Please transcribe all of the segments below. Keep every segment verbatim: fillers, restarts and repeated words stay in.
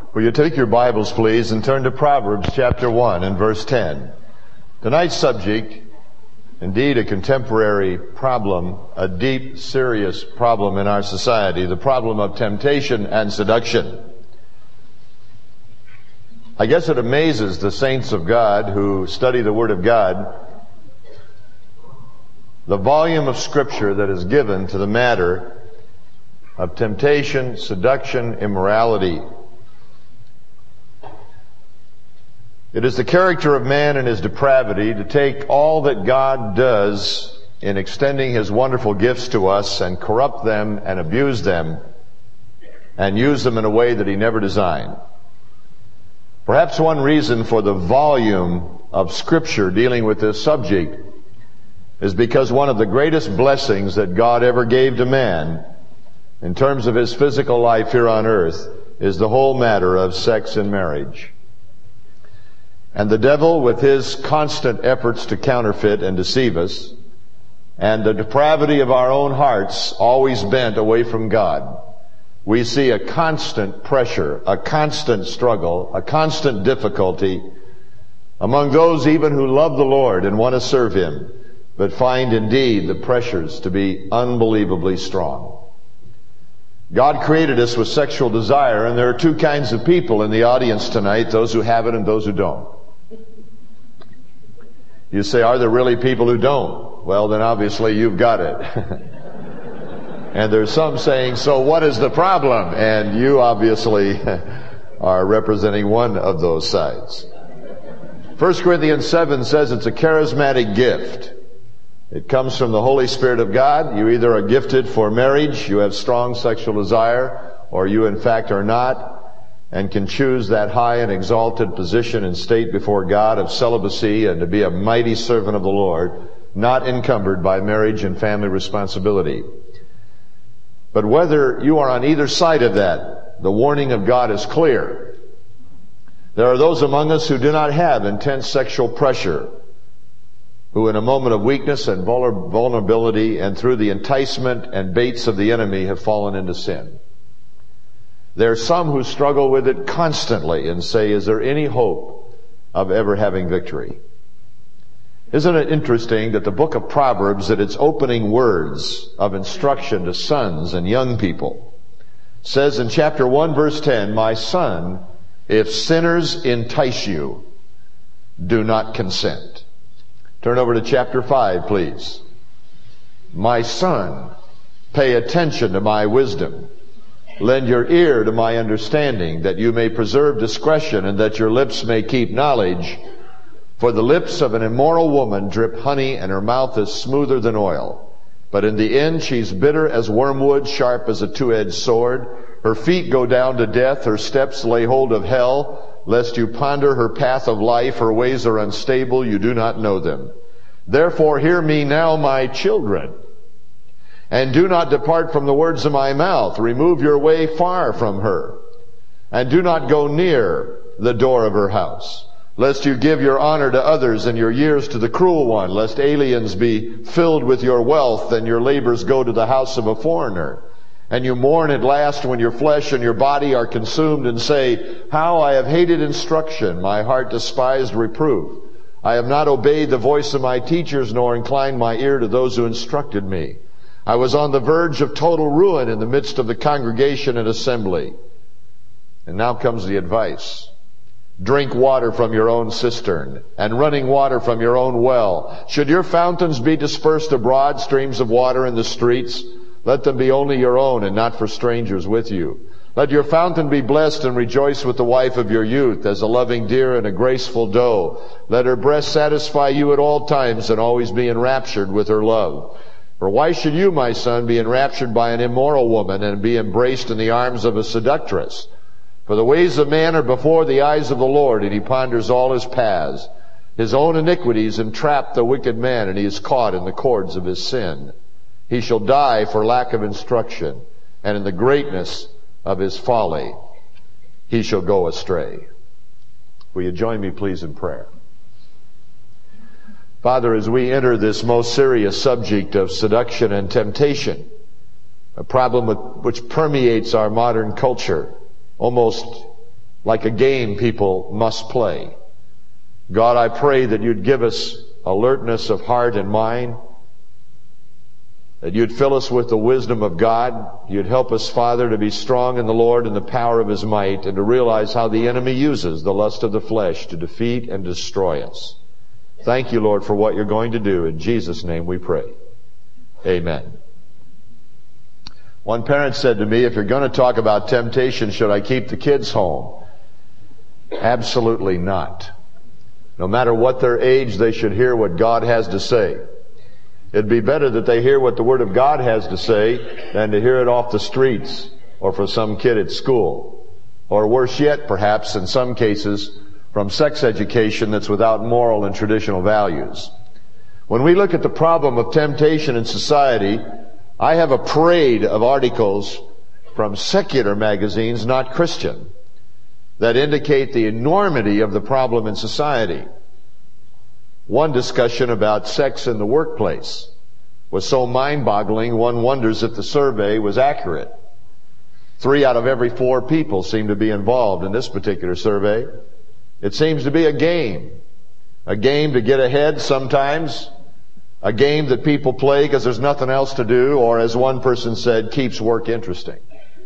Will you take your Bibles, please, and turn to Proverbs chapter one and verse ten. Tonight's subject, indeed a contemporary problem, a deep, serious problem in our society, the problem of temptation and seduction. I guess it amazes the saints of God who study the Word of God, the volume of Scripture that is given to the matter of temptation, seduction, immorality. It is the character of man and his depravity to take all that God does in extending His wonderful gifts to us and corrupt them and abuse them and use them in a way that He never designed. Perhaps one reason for the volume of Scripture dealing with this subject is because one of the greatest blessings that God ever gave to man in terms of his physical life here on earth is the whole matter of sex and marriage. And the devil, with his constant efforts to counterfeit and deceive us, and the depravity of our own hearts always bent away from God, we see a constant pressure, a constant struggle, a constant difficulty among those even who love the Lord and want to serve Him, but find indeed the pressures to be unbelievably strong. God created us with sexual desire, and there are two kinds of people in the audience tonight, those who have it and those who don't. You say, are there really people who don't? Well, then obviously you've got it. And there's some saying, so what is the problem? And you obviously are representing one of those sides. First Corinthians seven says it's a charismatic gift. It comes from the Holy Spirit of God. You either are gifted for marriage, you have strong sexual desire, or you in fact are not, and can choose that high and exalted position and state before God of celibacy and to be a mighty servant of the Lord, not encumbered by marriage and family responsibility. But whether you are on either side of that, the warning of God is clear. There are those among us who do not have intense sexual pressure, who in a moment of weakness and vulnerability and through the enticement and baits of the enemy have fallen into sin. There are some who struggle with it constantly and say, is there any hope of ever having victory? Isn't it interesting that the book of Proverbs, at its opening words of instruction to sons and young people, says in chapter one verse ten, my son, if sinners entice you, do not consent. Turn over to chapter five, please. My son, pay attention to my wisdom. Lend your ear to my understanding, that you may preserve discretion and that your lips may keep knowledge. For the lips of an immoral woman drip honey, and her mouth is smoother than oil. But in the end she's bitter as wormwood, sharp as a two-edged sword. Her feet go down to death, her steps lay hold of hell. Lest you ponder her path of life, her ways are unstable, you do not know them. Therefore hear me now, my children, and do not depart from the words of my mouth. Remove your way far from her, and do not go near the door of her house. Lest you give your honor to others and your years to the cruel one, lest aliens be filled with your wealth and your labors go to the house of a foreigner. And you mourn at last when your flesh and your body are consumed and say, how I have hated instruction, my heart despised reproof. I have not obeyed the voice of my teachers, nor inclined my ear to those who instructed me. I was on the verge of total ruin in the midst of the congregation and assembly. And now comes the advice. Drink water from your own cistern, and running water from your own well. Should your fountains be dispersed abroad, streams of water in the streets, let them be only your own and not for strangers with you. Let your fountain be blessed, and rejoice with the wife of your youth, as a loving deer and a graceful doe. Let her breast satisfy you at all times, and always be enraptured with her love. For why should you, my son, be enraptured by an immoral woman, and be embraced in the arms of a seductress? For the ways of man are before the eyes of the Lord, and He ponders all his paths. His own iniquities entrap the wicked man, and he is caught in the cords of his sin. He shall die for lack of instruction, and in the greatness of his folly he shall go astray. Will you join me, please, in prayer? Father, as we enter this most serious subject of seduction and temptation, a problem which permeates our modern culture, almost like a game people must play. God, I pray that you'd give us alertness of heart and mind, that you'd fill us with the wisdom of God. You'd help us, Father, to be strong in the Lord and the power of His might, and to realize how the enemy uses the lust of the flesh to defeat and destroy us. Thank you, Lord, for what you're going to do. In Jesus' name we pray. Amen. One parent said to me, if you're going to talk about temptation, should I keep the kids home? Absolutely not. No matter what their age, they should hear what God has to say. It'd be better that they hear what the Word of God has to say than to hear it off the streets or from some kid at school. Or worse yet, perhaps, in some cases, from sex education that's without moral and traditional values. When we look at the problem of temptation in society, I have a parade of articles from secular magazines, not Christian, that indicate the enormity of the problem in society. One discussion about sex in the workplace was so mind-boggling, one wonders if the survey was accurate. Three out of every four people seem to be involved in this particular survey. It seems to be a game. A game to get ahead sometimes. A game that people play because there's nothing else to do, or as one person said, keeps work interesting.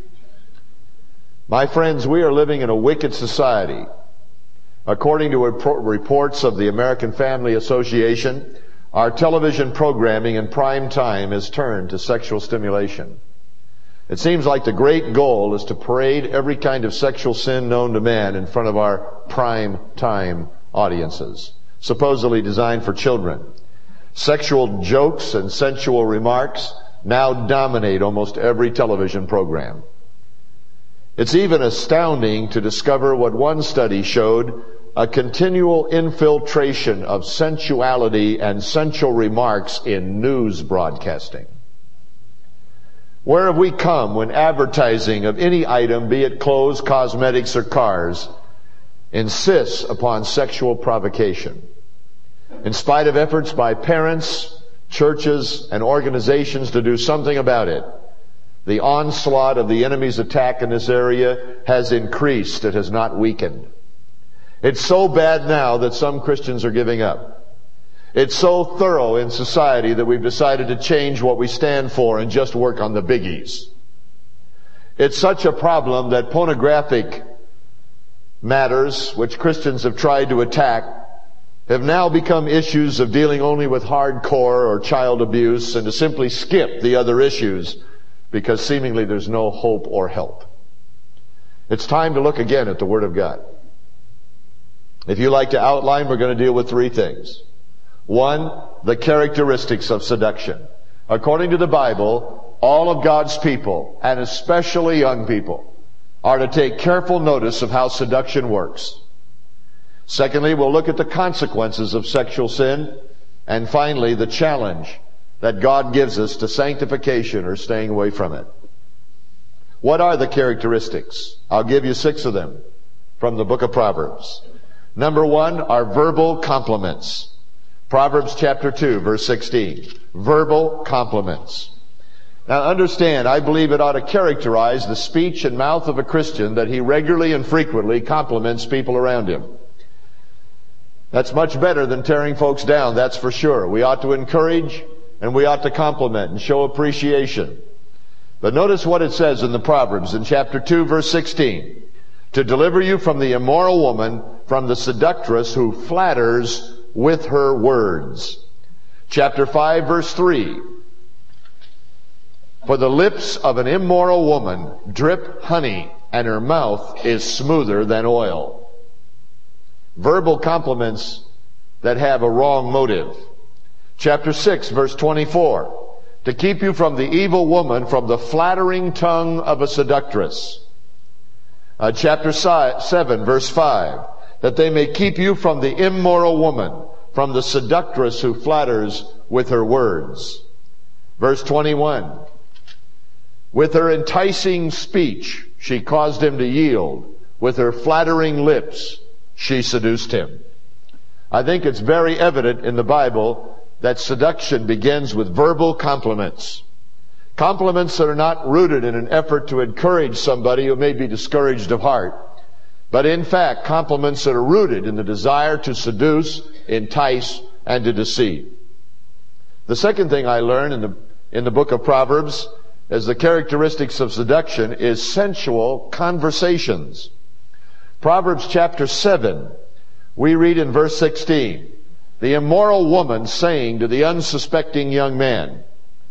My friends, we are living in a wicked society. According to reports of the American Family Association, our television programming in prime time has turned to sexual stimulation. It seems like the great goal is to parade every kind of sexual sin known to man in front of our prime time audiences, supposedly designed for children. Sexual jokes and sensual remarks now dominate almost every television program. It's even astounding to discover what one study showed, a continual infiltration of sensuality and sensual remarks in news broadcasting. Where have we come when advertising of any item, be it clothes, cosmetics, or cars, insists upon sexual provocation? In spite of efforts by parents, churches, and organizations to do something about it, the onslaught of the enemy's attack in this area has increased. It has not weakened. It's so bad now that some Christians are giving up. It's so thorough in society that we've decided to change what we stand for and just work on the biggies. It's such a problem that pornographic matters, which Christians have tried to attack, have now become issues of dealing only with hardcore or child abuse, and to simply skip the other issues because seemingly there's no hope or help. It's time to look again at the Word of God. If you like to outline, we're going to deal with three things. One, the characteristics of seduction. According to the Bible, all of God's people, and especially young people, are to take careful notice of how seduction works. Secondly, we'll look at the consequences of sexual sin. And finally, the challenge that God gives us to sanctification or staying away from it. What are the characteristics? I'll give you six of them from the book of Proverbs. Number one are verbal compliments. Proverbs chapter two, verse sixteen. Verbal compliments. Now understand, I believe it ought to characterize the speech and mouth of a Christian that he regularly and frequently compliments people around him. That's much better than tearing folks down, that's for sure. We ought to encourage and we ought to compliment and show appreciation. But notice what it says in the Proverbs in chapter two, verse sixteen. To deliver you from the immoral woman, from the seductress who flatters with her words. Chapter five, verse three. For the lips of an immoral woman drip honey, and her mouth is smoother than oil. Verbal compliments that have a wrong motive. Chapter six, verse twenty-four. To keep you from the evil woman, from the flattering tongue of a seductress. Uh, chapter seven, verse five. That they may keep you from the immoral woman, from the seductress who flatters with her words. Verse twenty-one. With her enticing speech, she caused him to yield. With her flattering lips, she seduced him. I think it's very evident in the Bible that seduction begins with verbal compliments. Compliments that are not rooted in an effort to encourage somebody who may be discouraged of heart, but in fact compliments that are rooted in the desire to seduce, entice, and to deceive. The second thing I learned in the, in the book of Proverbs as the characteristics of seduction is sensual conversations. Proverbs chapter seven, we read in verse sixteen, the immoral woman saying to the unsuspecting young man,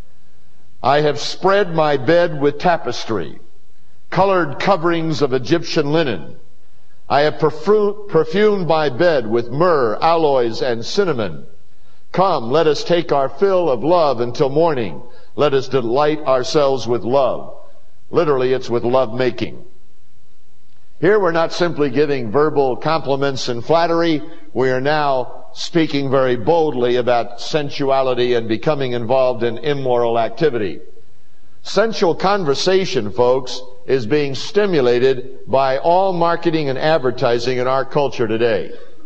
I have spread my bed with tapestry, colored coverings of Egyptian linen. I have perfu- perfumed my bed with myrrh, aloes, and cinnamon. Come, let us take our fill of love until morning. Let us delight ourselves with love. Literally, it's with love making. Here we're not simply giving verbal compliments and flattery. We are now speaking very boldly about sensuality and becoming involved in immoral activity. Sensual conversation, folks, is being stimulated by all marketing and advertising in our culture today.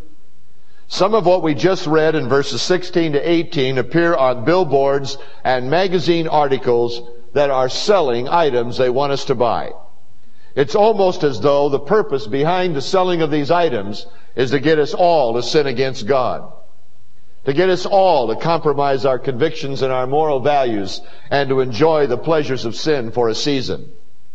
Some of what we just read in verses sixteen to eighteen appear on billboards and magazine articles that are selling items they want us to buy. It's almost as though the purpose behind the selling of these items is to get us all to sin against God, to get us all to compromise our convictions and our moral values and to enjoy the pleasures of sin for a season.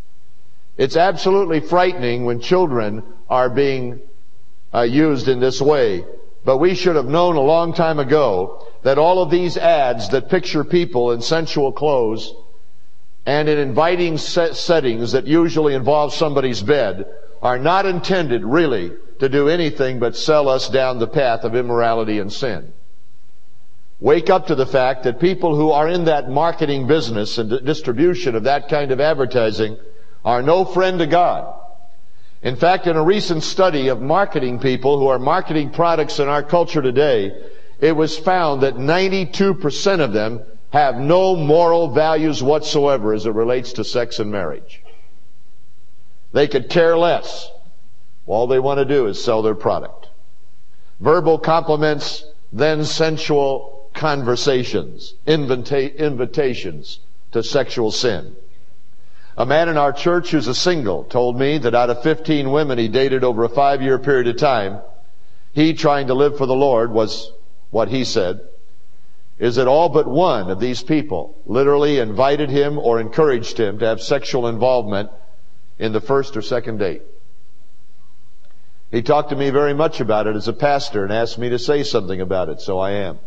It's absolutely frightening when children are being uh, used in this way. But we should have known a long time ago that all of these ads that picture people in sensual clothes and in inviting set settings that usually involve somebody's bed are not intended really to do anything but sell us down the path of immorality and sin. Wake up to the fact that people who are in that marketing business and distribution of that kind of advertising are no friend to God. In fact, in a recent study of marketing people who are marketing products in our culture today, it was found that ninety-two percent of them have no moral values whatsoever as it relates to sex and marriage. They could care less. All they want to do is sell their product. Verbal compliments, then sensual conversations, invita- invitations to sexual sin. A man in our church who's a single told me that out of fifteen women he dated over a five-year period of time, he, trying to live for the Lord, was what he said, is that all but one of these people literally invited him or encouraged him to have sexual involvement in the first or second date. He talked to me very much about it as a pastor and asked me to say something about it, so I am.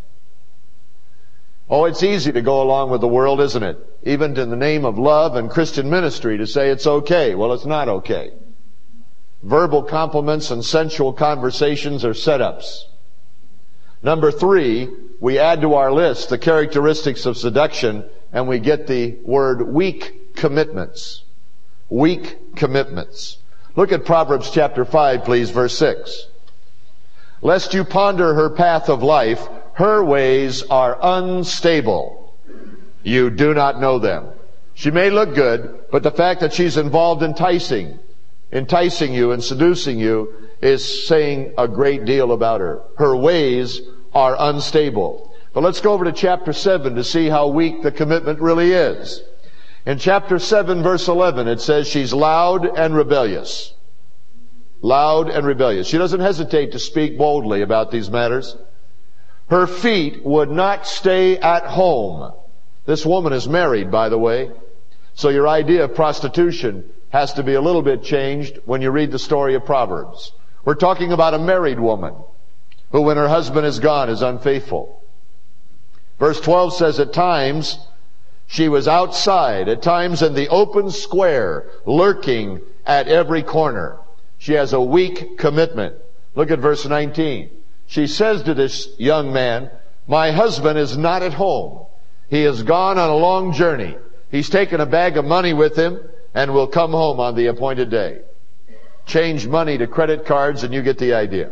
Oh, it's easy to go along with the world, isn't it? Even in the name of love and Christian ministry to say it's okay. Well, it's not okay. Verbal compliments and sensual conversations are setups. Number three, we add to our list the characteristics of seduction and we get the word weak commitments. Weak commitments. Look at Proverbs chapter five, please, verse six. Lest you ponder her path of life, her ways are unstable. You do not know them. She may look good, but the fact that she's involved enticing, enticing you and seducing you is saying a great deal about her. Her ways are unstable. But let's go over to chapter seven to see how weak the commitment really is. In chapter seven, verse eleven, it says she's loud and rebellious. Loud and rebellious. She doesn't hesitate to speak boldly about these matters. Her feet would not stay at home. This woman is married, by the way. So your idea of prostitution has to be a little bit changed when you read the story of Proverbs. We're talking about a married woman who, when her husband is gone, is unfaithful. Verse twelve says, at times she was outside, at times in the open square, lurking at every corner. She has a weak commitment. Look at verse nineteen. She says to this young man, my husband is not at home. He has gone on a long journey. He's taken a bag of money with him and will come home on the appointed day. Change money to credit cards and you get the idea.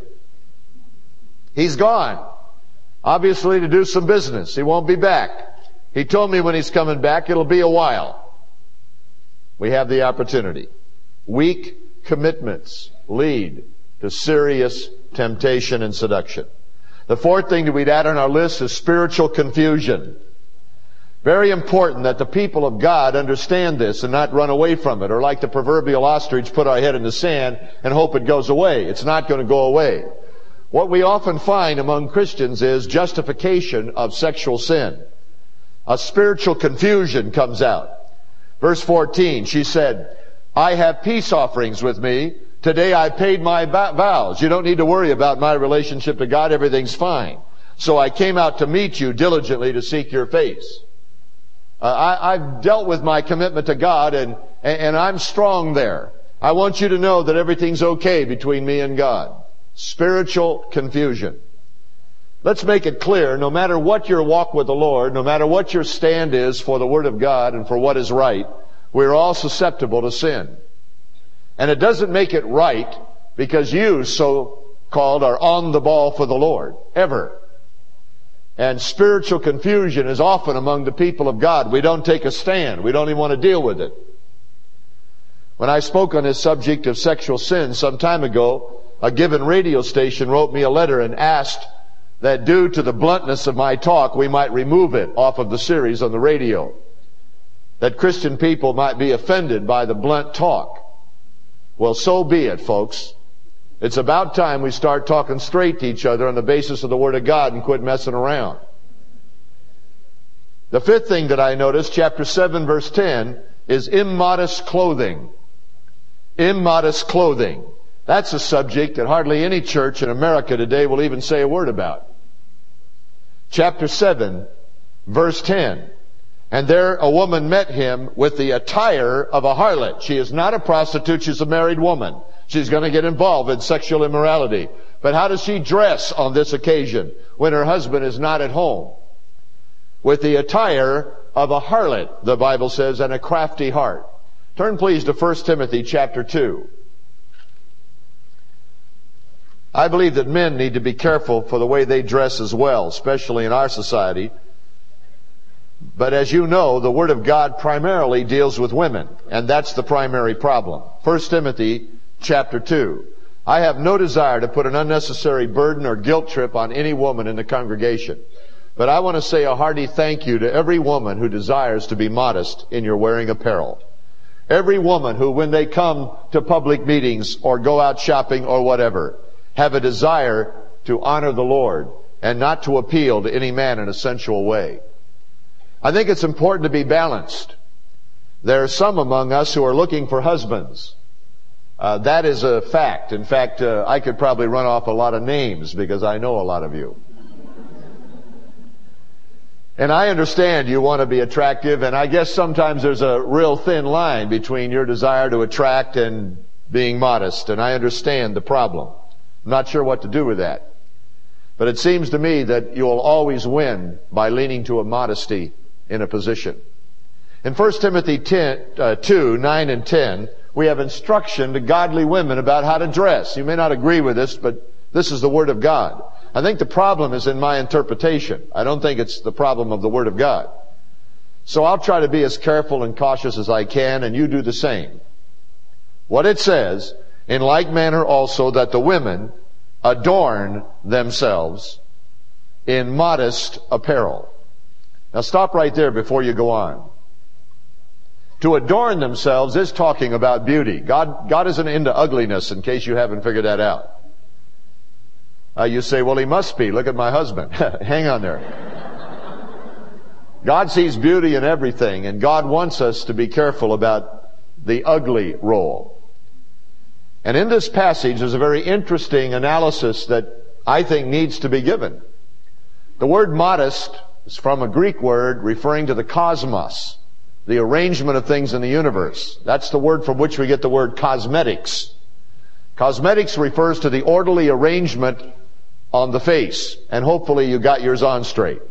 He's gone. Obviously to do some business. He won't be back. He told me when he's coming back, it'll be a while. We have the opportunity. Weak commitments lead to serious temptation and seduction. The fourth thing that we'd add on our list is spiritual confusion. Very important that the people of God understand this and not run away from it, or like the proverbial ostrich, put our head in the sand and hope it goes away. It's not going to go away. What we often find among Christians is justification of sexual sin. A spiritual confusion comes out. Verse fourteen, she said, I have peace offerings with me. Today I paid my vows. You don't need to worry about my relationship to God. Everything's fine. So I came out to meet you diligently to seek your face. Uh, I, I've dealt with my commitment to God, and, and I'm strong there. I want you to know that everything's okay between me and God. Spiritual confusion. Let's make it clear, no matter what your walk with the Lord, no matter what your stand is for the Word of God and for what is right, we're all susceptible to sin. And it doesn't make it right because you, so-called, are on the ball for the Lord. Ever. And spiritual confusion is often among the people of God. We don't take a stand. We don't even want to deal with it. When I spoke on this subject of sexual sin some time ago, a given radio station wrote me a letter and asked that due to the bluntness of my talk, we might remove it off of the series on the radio. That Christian people might be offended by the blunt talk. Well, so be it, folks. It's about time we start talking straight to each other on the basis of the Word of God and quit messing around. The fifth thing that I noticed, chapter seven, verse ten, is immodest clothing. Immodest clothing. That's a subject that hardly any church in America today will even say a word about. Chapter seven, verse ten. And there a woman met him with the attire of a harlot. She is not a prostitute, she's a married woman. She's going to get involved in sexual immorality. But how does she dress on this occasion when her husband is not at home? With the attire of a harlot, the Bible says, and a crafty heart. Turn please to First Timothy chapter two. I believe that men need to be careful for the way they dress as well, especially in our society. But as you know, the Word of God primarily deals with women, and that's the primary problem. First Timothy chapter two. I have no desire to put an unnecessary burden or guilt trip on any woman in the congregation. But I want to say a hearty thank you to every woman who desires to be modest in your wearing apparel. Every woman who, when they come to public meetings or go out shopping or whatever, have a desire to honor the Lord and not to appeal to any man in a sensual way. I think it's important to be balanced. There are some among us who are looking for husbands. Uh, that is a fact. In fact, uh, I could probably run off a lot of names because I know a lot of you. And I understand you want to be attractive, and I guess sometimes there's a real thin line between your desire to attract and being modest, and I understand the problem. I'm not sure what to do with that. But it seems to me that you'll always win by leaning to a modesty in a position. In First Timothy two, nine and ten, we have instruction to godly women about how to dress. You may not agree with this, but this is the Word of God. I think the problem is in my interpretation. I don't think it's the problem of the Word of God. So I'll try to be as careful and cautious as I can, and you do the same. What it says, in like manner also that the women adorn themselves in modest apparel. Now stop right there before you go on. To adorn themselves is talking about beauty. God, God isn't into ugliness, in case you haven't figured that out. Uh, you say, well, he must be. Look at my husband. Hang on there. God sees beauty in everything, and God wants us to be careful about the ugly role. And in this passage, there's a very interesting analysis that I think needs to be given. The word modest is from a Greek word referring to the cosmos, the arrangement of things in the universe. That's the word from which we get the word cosmetics. Cosmetics refers to the orderly arrangement on the face, and hopefully you got yours on straight.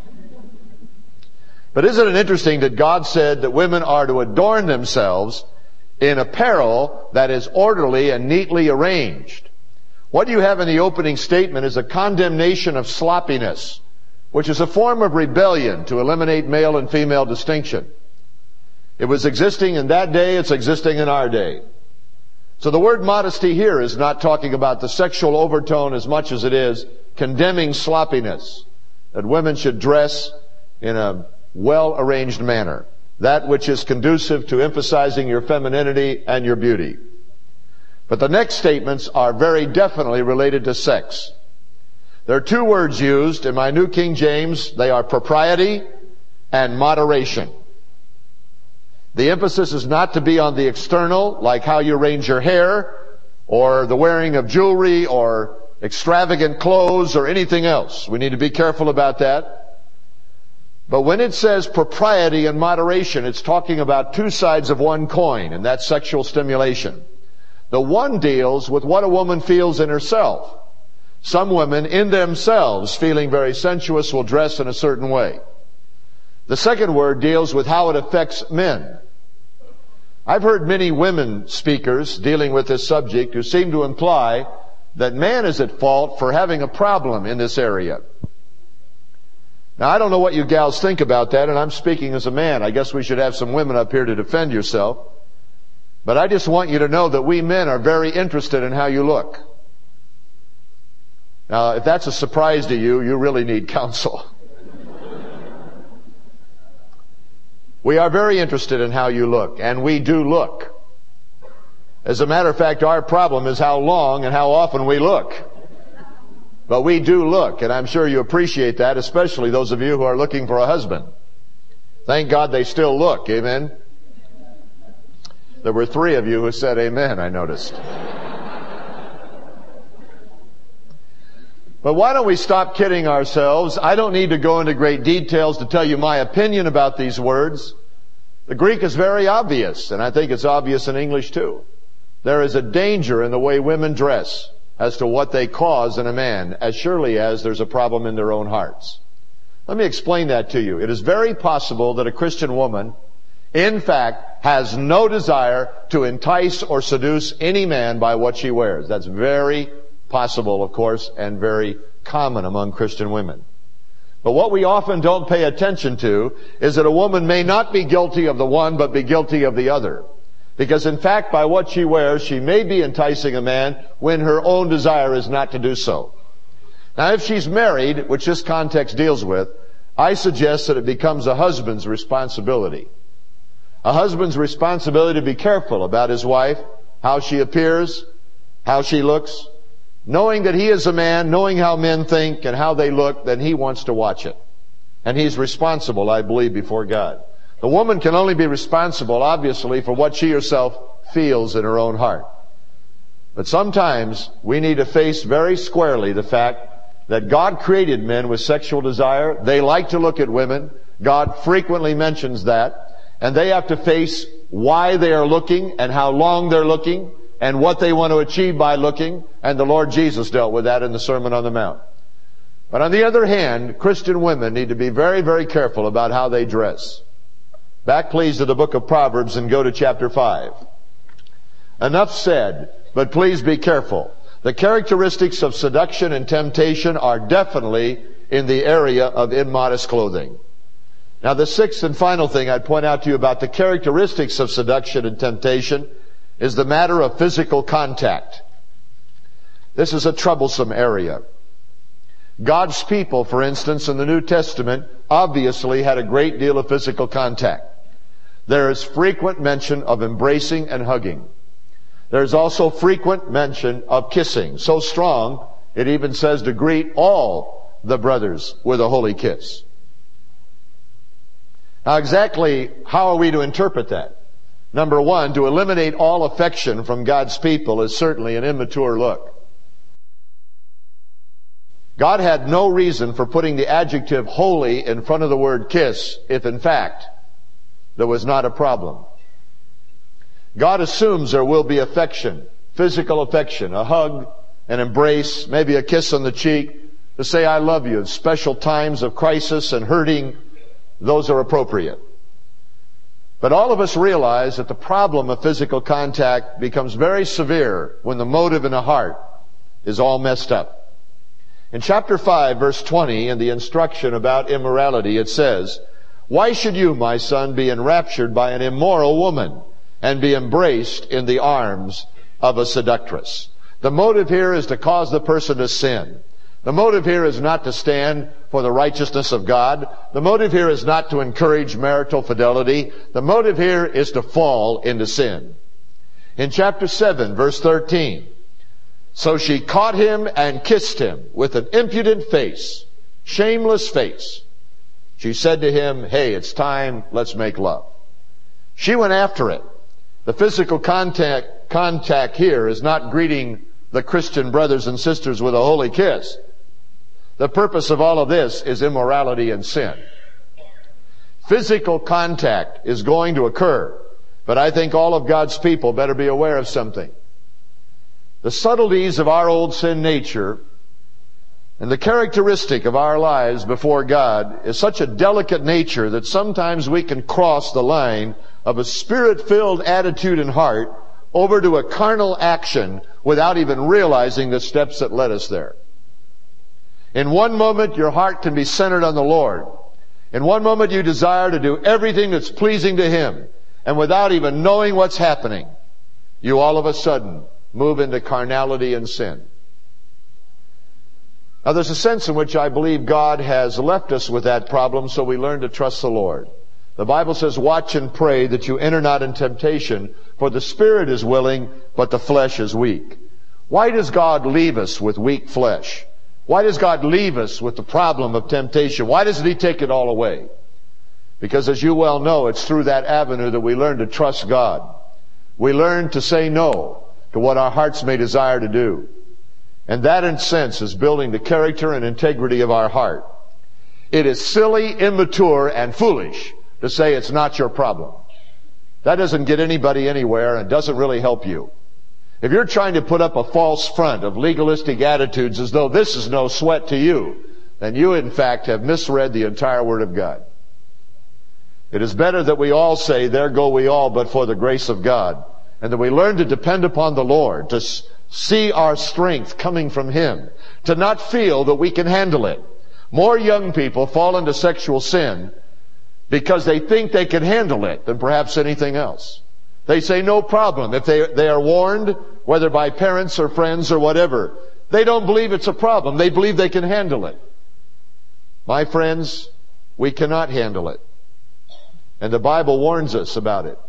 But isn't it interesting that God said that women are to adorn themselves in apparel that is orderly and neatly arranged? What you have in the opening statement is a condemnation of sloppiness, which is a form of rebellion to eliminate male and female distinction. It was existing in that day, it's existing in our day. So the word modesty here is not talking about the sexual overtone as much as it is condemning sloppiness. That women should dress in a well-arranged manner. That which is conducive to emphasizing your femininity and your beauty. But the next statements are very definitely related to sex. There are two words used in my New King James. They are propriety and moderation. The emphasis is not to be on the external, like how you arrange your hair, or the wearing of jewelry, or extravagant clothes, or anything else. We need to be careful about that. But when it says propriety and moderation, it's talking about two sides of one coin, and that's sexual stimulation. The one deals with what a woman feels in herself. Some women, in themselves, feeling very sensuous, will dress in a certain way. The second word deals with how it affects men. I've heard many women speakers dealing with this subject who seem to imply that man is at fault for having a problem in this area. Now, I don't know what you gals think about that, and I'm speaking as a man. I guess we should have some women up here to defend yourself. But I just want you to know that we men are very interested in how you look. Now, if that's a surprise to you, you really need counsel. We are very interested in how you look, and we do look. As a matter of fact, our problem is how long and how often we look. But we do look, and I'm sure you appreciate that, especially those of you who are looking for a husband. Thank God they still look, amen? There were three of you who said amen, I noticed. But why don't we stop kidding ourselves? I don't need to go into great details to tell you my opinion about these words. The Greek is very obvious, and I think it's obvious in English too. There is a danger in the way women dress as to what they cause in a man, as surely as there's a problem in their own hearts. Let me explain that to you. It is very possible that a Christian woman, in fact, has no desire to entice or seduce any man by what she wears. That's very possible, of course, and very common among Christian women. But what we often don't pay attention to is that a woman may not be guilty of the one, but be guilty of the other. Because in fact, by what she wears, she may be enticing a man when her own desire is not to do so. Now, if she's married, which this context deals with, I suggest that it becomes a husband's responsibility. A husband's responsibility to be careful about his wife, how she appears, how she looks. Knowing that he is a man, knowing how men think and how they look, then he wants to watch it. And he's responsible, I believe, before God. The woman can only be responsible, obviously, for what she herself feels in her own heart. But sometimes we need to face very squarely the fact that God created men with sexual desire. They like to look at women. God frequently mentions that. And they have to face why they are looking and how long they're looking and what they want to achieve by looking. And the Lord Jesus dealt with that in the Sermon on the Mount. But on the other hand, Christian women need to be very, very careful about how they dress. Back, please, to the book of Proverbs and go to chapter five. Enough said, but please be careful. The characteristics of seduction and temptation are definitely in the area of immodest clothing. Now, the sixth and final thing I'd point out to you about the characteristics of seduction and temptation is the matter of physical contact. This is a troublesome area. God's people, for instance, in the New Testament, obviously had a great deal of physical contact. There is frequent mention of embracing and hugging. There's also frequent mention of kissing. So strong, it even says to greet all the brothers with a holy kiss. Now exactly how are we to interpret that? Number one, to eliminate all affection from God's people is certainly an immature look. God had no reason for putting the adjective holy in front of the word kiss if in fact there was not a problem. God assumes there will be affection, physical affection, a hug, an embrace, maybe a kiss on the cheek to say I love you. In special times of crisis and hurting, those are appropriate. But all of us realize that the problem of physical contact becomes very severe when the motive in the heart is all messed up. In chapter five, verse twenty, in the instruction about immorality, it says, "Why should you, my son, be enraptured by an immoral woman and be embraced in the arms of a seductress?" The motive here is to cause the person to sin. The motive here is not to stand for the righteousness of God. The motive here is not to encourage marital fidelity. The motive here is to fall into sin. In chapter seven, verse thirteen, so she caught him and kissed him with an impudent face, shameless face. She said to him, hey, it's time, let's make love. She went after it. The physical contact, contact here is not greeting the Christian brothers and sisters with a holy kiss. The purpose of all of this is immorality and sin. Physical contact is going to occur, but I think all of God's people better be aware of something. The subtleties of our old sin nature and the characteristic of our lives before God is such a delicate nature that sometimes we can cross the line of a spirit-filled attitude and heart over to a carnal action without even realizing the steps that led us there. In one moment, your heart can be centered on the Lord. In one moment, you desire to do everything that's pleasing to Him. And without even knowing what's happening, you all of a sudden move into carnality and sin. Now, there's a sense in which I believe God has left us with that problem so we learn to trust the Lord. The Bible says, watch and pray that you enter not in temptation, for the spirit is willing, but the flesh is weak. Why does God leave us with weak flesh? Why does God leave us with the problem of temptation? Why doesn't He take it all away? Because as you well know, it's through that avenue that we learn to trust God. We learn to say no to what our hearts may desire to do. And that, in a sense, is building the character and integrity of our heart. It is silly, immature, and foolish to say it's not your problem. That doesn't get anybody anywhere and doesn't really help you. If you're trying to put up a false front of legalistic attitudes as though this is no sweat to you, then you, in fact, have misread the entire Word of God. It is better that we all say, there go we all, but for the grace of God, and that we learn to depend upon the Lord, to see our strength coming from Him, to not feel that we can handle it. More young people fall into sexual sin because they think they can handle it than perhaps anything else. They say no problem. If they, they are warned, whether by parents or friends or whatever, they don't believe it's a problem. They believe they can handle it. My friends, we cannot handle it. And the Bible warns us about it.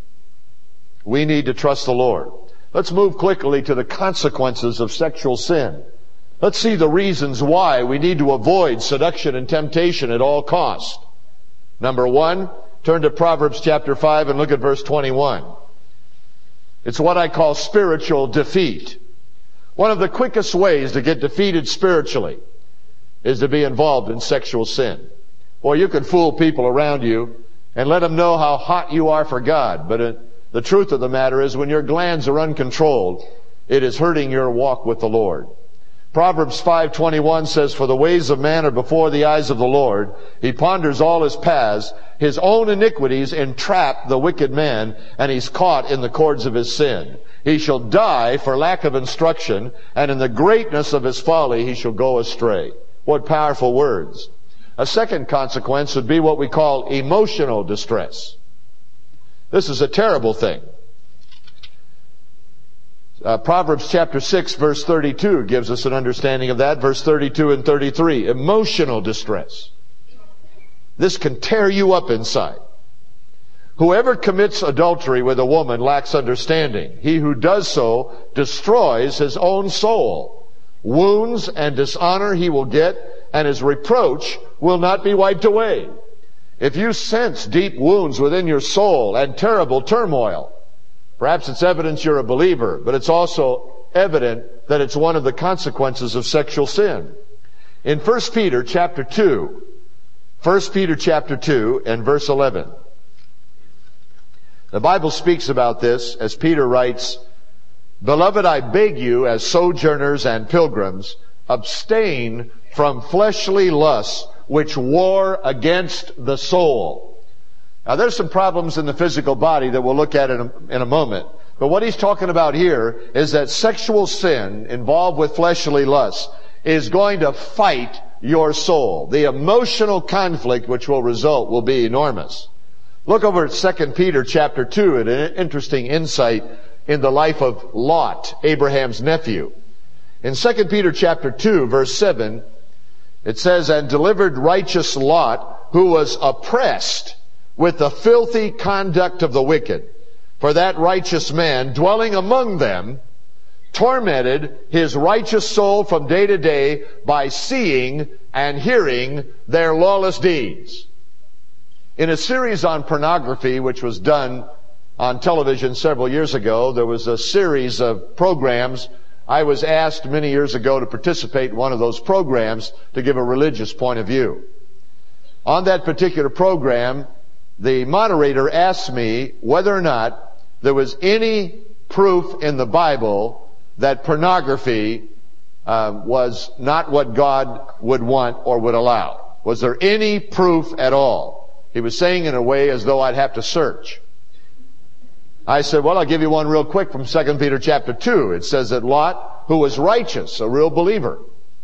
We need to trust the Lord. Let's move quickly to the consequences of sexual sin. Let's see the reasons why we need to avoid seduction and temptation at all costs. Number one, turn to Proverbs chapter five and look at verse twenty-one. It's what I call spiritual defeat. One of the quickest ways to get defeated spiritually is to be involved in sexual sin. Boy, you can fool people around you and let them know how hot you are for God, but it, the truth of the matter is when your glands are uncontrolled, it is hurting your walk with the Lord. Proverbs five twenty-one says, for the ways of man are before the eyes of the Lord. He ponders all his paths. His own iniquities entrap the wicked man, and he's caught in the cords of his sin. He shall die for lack of instruction, and in the greatness of his folly he shall go astray. What powerful words. A second consequence would be what we call emotional distress. This is a terrible thing. Uh, Proverbs chapter six verse thirty-two gives us an understanding of that. Verse thirty-two and thirty-three. Emotional distress. This can tear you up inside. Whoever commits adultery with a woman lacks understanding. He who does so destroys his own soul. Wounds and dishonor he will get, and his reproach will not be wiped away. If you sense deep wounds within your soul and terrible turmoil, perhaps it's evidence you're a believer, but it's also evident that it's one of the consequences of sexual sin. In First Peter chapter two, First Peter chapter two and verse eleven, the Bible speaks about this as Peter writes, Beloved, I beg you, as sojourners and pilgrims, abstain from fleshly lusts which war against the soul. Now, there's some problems in the physical body that we'll look at in a, in a moment. But what he's talking about here is that sexual sin involved with fleshly lust is going to fight your soul. The emotional conflict which will result will be enormous. Look over at Second Peter chapter two at an interesting insight in the life of Lot, Abraham's nephew. In Second Peter chapter two, verse seven, it says, "And delivered righteous Lot, who was oppressed with the filthy conduct of the wicked. For that righteous man, dwelling among them, tormented his righteous soul from day to day by seeing and hearing their lawless deeds." In a series on pornography, which was done on television several years ago, there was a series of programs. I was asked many years ago to participate in one of those programs to give a religious point of view. On that particular program, the moderator asked me whether or not there was any proof in the Bible that pornography uh, was not what God would want or would allow. Was there any proof at all? He was saying in a way as though I'd have to search. I said, well, I'll give you one real quick from Second Peter chapter two. It says that Lot, who was righteous, a real believer,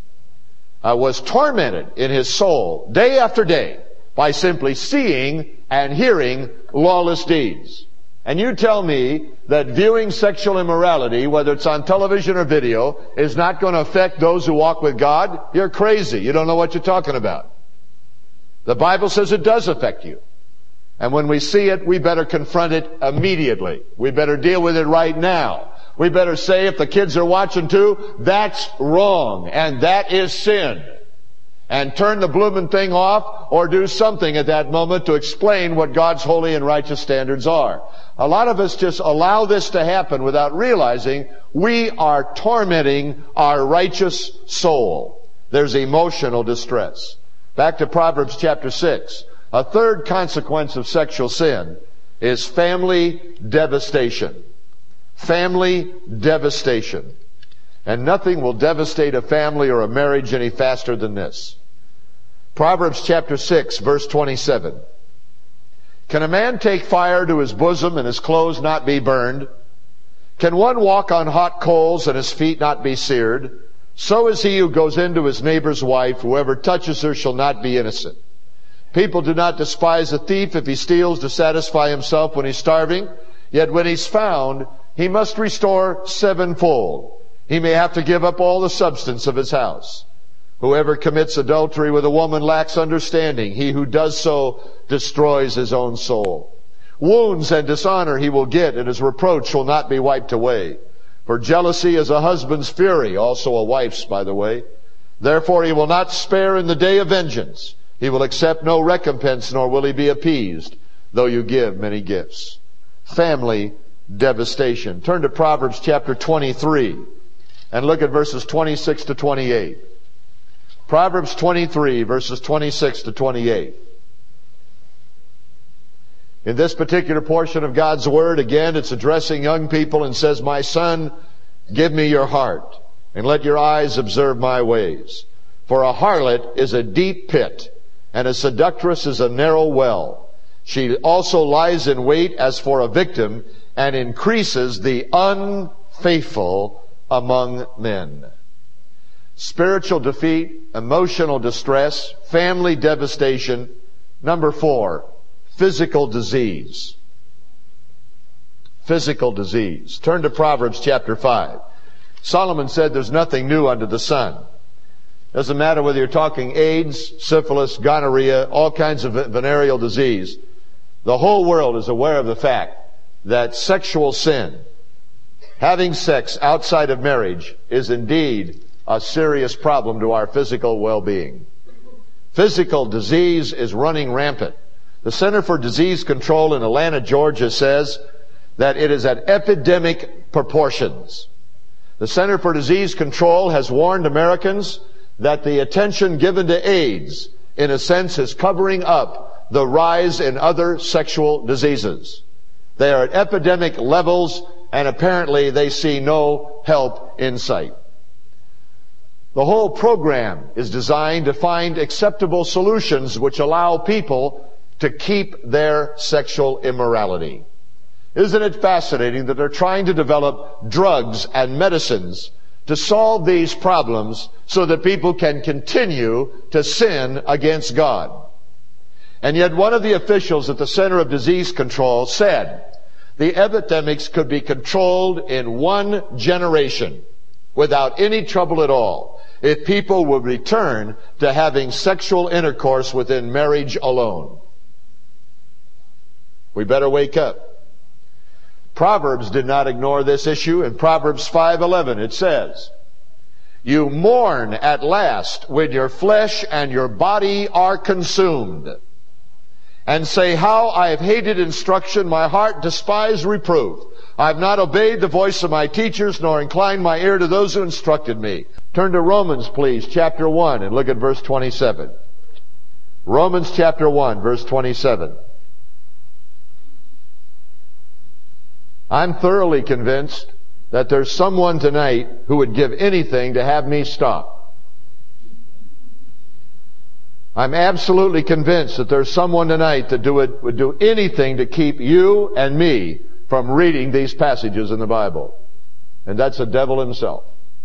uh, was tormented in his soul day after day by simply seeing and hearing lawless deeds. And you tell me that viewing sexual immorality, whether it's on television or video, is not going to affect those who walk with God? You're crazy. You don't know what you're talking about. The Bible says it does affect you. And when we see it, we better confront it immediately. We better deal with it right now. We better say, if the kids are watching too, that's wrong, and that is sin. And turn the blooming thing off, or do something at that moment to explain what God's holy and righteous standards are. A lot of us just allow this to happen without realizing we are tormenting our righteous soul. There's emotional distress. Back to Proverbs chapter six. A third consequence of sexual sin is family devastation. Family devastation. And nothing will devastate a family or a marriage any faster than this. Proverbs chapter six, verse twenty-seven. "Can a man take fire to his bosom and his clothes not be burned? Can one walk on hot coals and his feet not be seared? So is he who goes into his neighbor's wife. Whoever touches her shall not be innocent. People do not despise a thief if he steals to satisfy himself when he's starving. Yet when he's found, he must restore sevenfold. He may have to give up all the substance of his house. Whoever commits adultery with a woman lacks understanding. He who does so destroys his own soul. Wounds and dishonor he will get, and his reproach shall not be wiped away. For jealousy is a husband's fury, also a wife's, by the way. Therefore he will not spare in the day of vengeance. He will accept no recompense, nor will he be appeased, though you give many gifts." Family devastation. Turn to Proverbs chapter twenty-three and look at verses twenty-six to twenty-eight. Proverbs twenty-three, verses twenty-six to twenty-eight. In this particular portion of God's Word, again, it's addressing young people and says, "My son, give me your heart, and let your eyes observe my ways. For a harlot is a deep pit, and a seductress is a narrow well. She also lies in wait as for a victim, and increases the unfaithful among men." Spiritual defeat, emotional distress, family devastation. Number four, physical disease. Physical disease. Turn to Proverbs chapter five. Solomon said there's nothing new under the sun. Doesn't matter whether you're talking AIDS, syphilis, gonorrhea, all kinds of venereal disease. The whole world is aware of the fact that sexual sin, having sex outside of marriage, is indeed a serious problem to our physical well-being. Physical disease is running rampant. The Center for Disease Control in Atlanta, Georgia says that it is at epidemic proportions. The Center for Disease Control has warned Americans that the attention given to AIDS, in a sense, is covering up the rise in other sexual diseases. They are at epidemic levels, and apparently they see no help in sight. The whole program is designed to find acceptable solutions which allow people to keep their sexual immorality. Isn't it fascinating that they're trying to develop drugs and medicines to solve these problems so that people can continue to sin against God? And yet one of the officials at the Center of Disease Control said the epidemics could be controlled in one generation. without any trouble at all if people would return to having sexual intercourse within marriage alone. We better wake up. Proverbs did not ignore this issue. In Proverbs five eleven it says, "You mourn at last when your flesh and your body are consumed, and say, how I have hated instruction, my heart despised reproof. I have not obeyed the voice of my teachers, nor inclined my ear to those who instructed me." Turn to Romans, please, chapter one, and look at verse twenty-seven. Romans chapter one, verse twenty-seven. I'm thoroughly convinced that there's someone tonight who would give anything to have me stop. I'm absolutely convinced that there's someone tonight that do it, would do anything to keep you and me from reading these passages in the Bible. And that's the devil himself.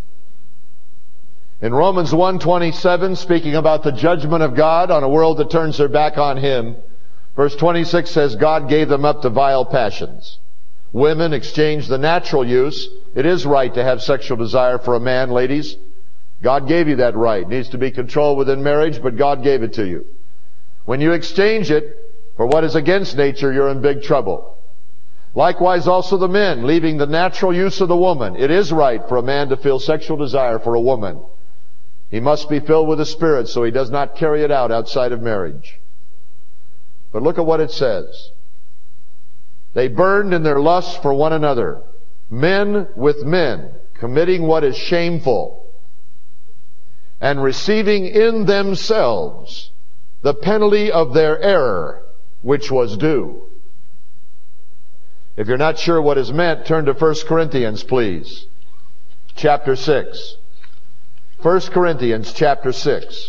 In Romans one twenty-seven, speaking about the judgment of God on a world that turns their back on Him, verse twenty-six says, God gave them up to vile passions. Women exchanged the natural use. It is right to have sexual desire for a man, ladies. God gave you that right. It needs to be controlled within marriage, but God gave it to you. When you exchange it for what is against nature, you're in big trouble. Likewise also the men, leaving the natural use of the woman. It is right for a man to feel sexual desire for a woman. He must be filled with the Spirit so he does not carry it out outside of marriage. But look at what it says. They burned in their lust for one another, men with men, committing what is shameful, and receiving in themselves the penalty of their error, which was due. If you're not sure what is meant, turn to First Corinthians, please. Chapter six. First Corinthians chapter six.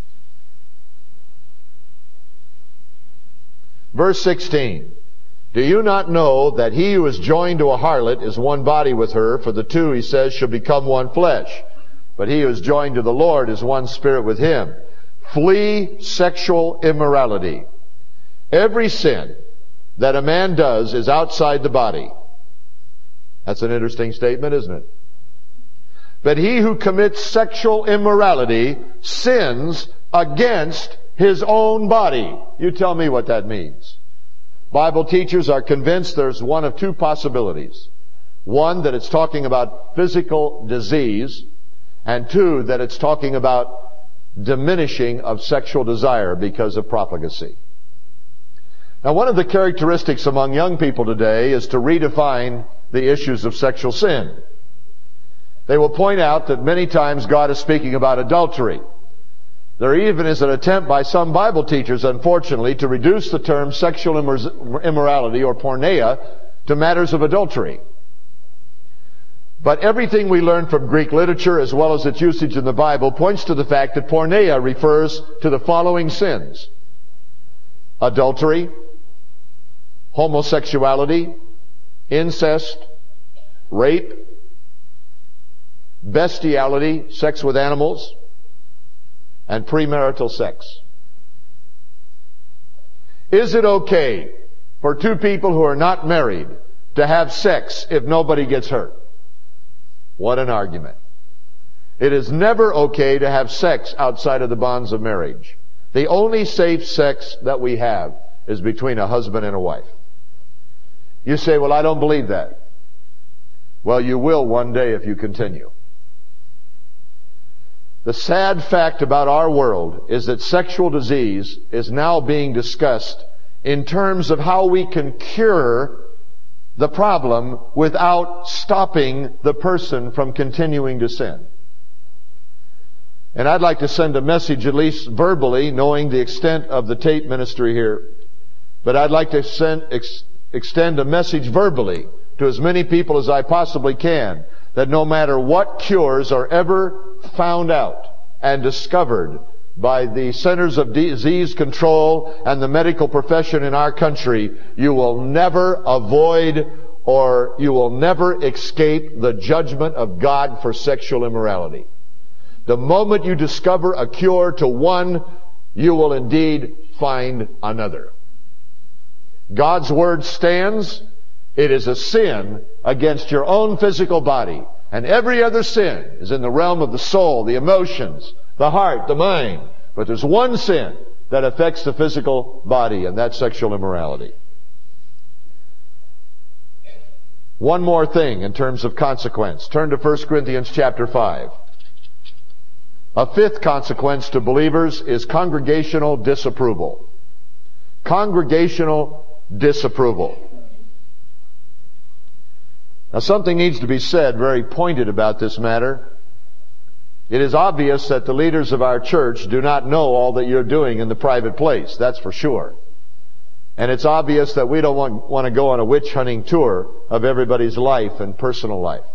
Verse sixteen. Do you not know that he who is joined to a harlot is one body with her? For the two, he says, shall become one flesh. But he who is joined to the Lord is one spirit with him. Flee sexual immorality. Every sin that a man does is outside the body. That's an interesting statement, isn't it? But he who commits sexual immorality sins against his own body. You tell me what that means. Bible teachers are convinced there's one of two possibilities. One, that it's talking about physical disease, and two, that it's talking about diminishing of sexual desire because of profligacy. Now, one of the characteristics among young people today is to redefine the issues of sexual sin. They will point out that many times God is speaking about adultery. There even is an attempt by some Bible teachers, unfortunately, to reduce the term sexual immorality or porneia to matters of adultery. But everything we learn from Greek literature as well as its usage in the Bible points to the fact that porneia refers to the following sins: adultery, homosexuality, incest, rape, bestiality, sex with animals, and premarital sex. Is it okay for two people who are not married to have sex if nobody gets hurt? What an argument. It is never okay to have sex outside of the bonds of marriage. The only safe sex that we have is between a husband and a wife. You say, well, I don't believe that. Well, you will one day if you continue. The sad fact about our world is that sexual disease is now being discussed in terms of how we can cure the problem without stopping the person from continuing to sin. And I'd like to send a message, at least verbally, knowing the extent of the tape ministry here. But I'd like to send, ex, extend a message verbally to as many people as I possibly can, that no matter what cures are ever found out and discovered by the Centers of Disease Control and the medical profession in our country, you will never avoid or you will never escape the judgment of God for sexual immorality. The moment you discover a cure to one, you will indeed find another. God's Word stands. It is a sin against your own physical body And every other sin is in the realm of the soul, the emotions, the heart, the mind. But there's one sin that affects the physical body, and that's sexual immorality. One more thing in terms of consequence. Turn to First Corinthians chapter five. A fifth consequence to believers is congregational disapproval. Congregational disapproval. Now, something needs to be said very pointed about this matter. It is obvious that the leaders of our church do not know all that you're doing in the private place. That's for sure. And it's obvious that we don't want, want to go on a witch hunting tour of everybody's life and personal life.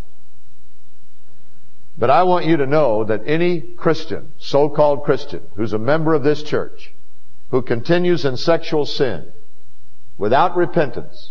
But I want you to know that any Christian, so-called Christian, who's a member of this church, who continues in sexual sin without repentance,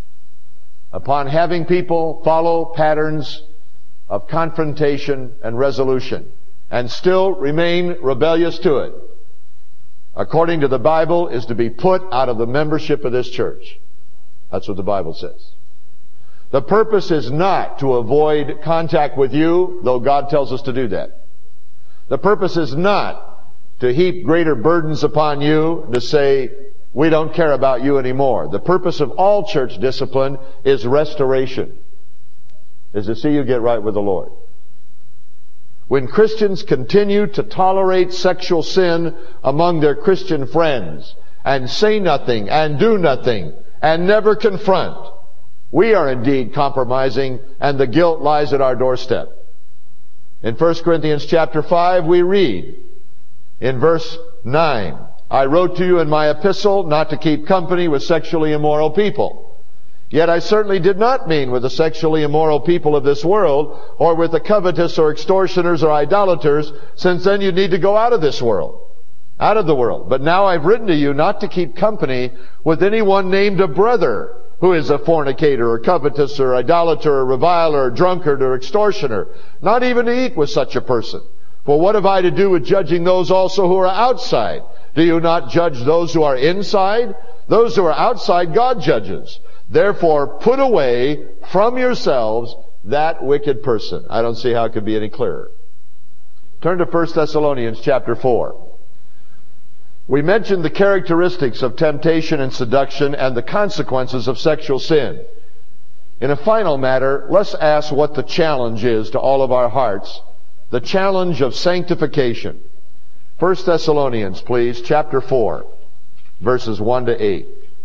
upon having people follow patterns of confrontation and resolution, and still remain rebellious to it, according to the Bible, is to be put out of the membership of this church. That's what the Bible says. The purpose is not to avoid contact with you, though God tells us to do that. The purpose is not to heap greater burdens upon you, to say, we don't care about you anymore. The purpose of all church discipline is restoration, is to see you get right with the Lord. When Christians continue to tolerate sexual sin among their Christian friends and say nothing and do nothing and never confront, we are indeed compromising, and the guilt lies at our doorstep. In First Corinthians chapter five, we read in verse nine, I wrote to you in my epistle not to keep company with sexually immoral people. Yet I certainly did not mean with the sexually immoral people of this world, or with the covetous or extortioners or idolaters, since then you need to go out of this world, out of the world. But now I've written to you not to keep company with anyone named a brother, who is a fornicator or covetous or idolater or reviler or drunkard or extortioner, not even to eat with such a person. For what have I to do with judging those also who are outside? Do you not judge those who are inside? Those who are outside God judges. Therefore put away from yourselves that wicked person. I don't see how it could be any clearer. Turn to First Thessalonians chapter four. We mentioned the characteristics of temptation and seduction and the consequences of sexual sin. In a final matter, let's ask what the challenge is to all of our hearts. The challenge of sanctification. First Thessalonians, please, chapter four, verses one to eight.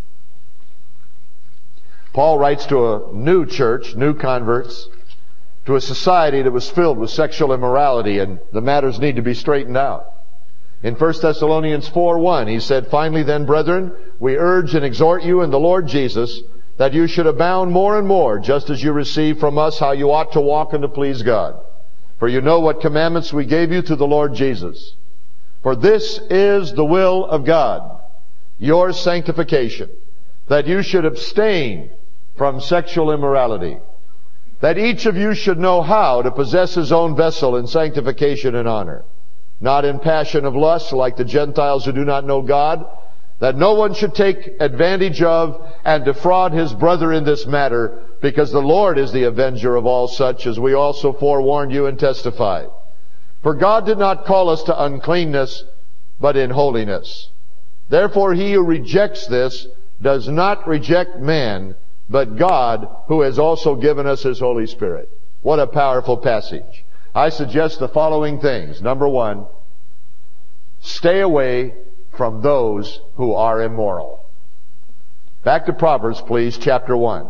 Paul writes to a new church, new converts, to a society that was filled with sexual immorality, and the matters need to be straightened out. In First Thessalonians four one, he said, Finally then, brethren, we urge and exhort you in the Lord Jesus that you should abound more and more, just as you receive from us how you ought to walk and to please God. For you know what commandments we gave you through the Lord Jesus. For this is the will of God, your sanctification, that you should abstain from sexual immorality, that each of you should know how to possess his own vessel in sanctification and honor, not in passion of lust like the Gentiles who do not know God, that no one should take advantage of and defraud his brother in this matter, because the Lord is the avenger of all such, as we also forewarned you and testified. For God did not call us to uncleanness, but in holiness. Therefore he who rejects this does not reject man, but God, who has also given us his Holy Spirit. What a powerful passage. I suggest the following things. Number one, stay away from those who are immoral. Back to Proverbs, please, chapter one.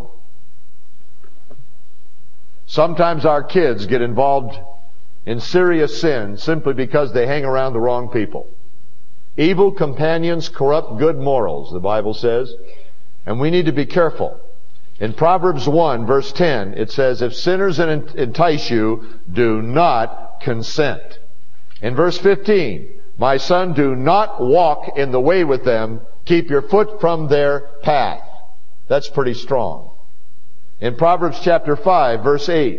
Sometimes our kids get involved in serious sin simply because they hang around the wrong people. Evil companions corrupt good morals, the Bible says, and we need to be careful. In Proverbs one, verse ten, it says, if sinners entice you, do not consent. In verse fifteen, my son, do not walk in the way with them. Keep your foot from their path. That's pretty strong. In Proverbs chapter five, verse eight,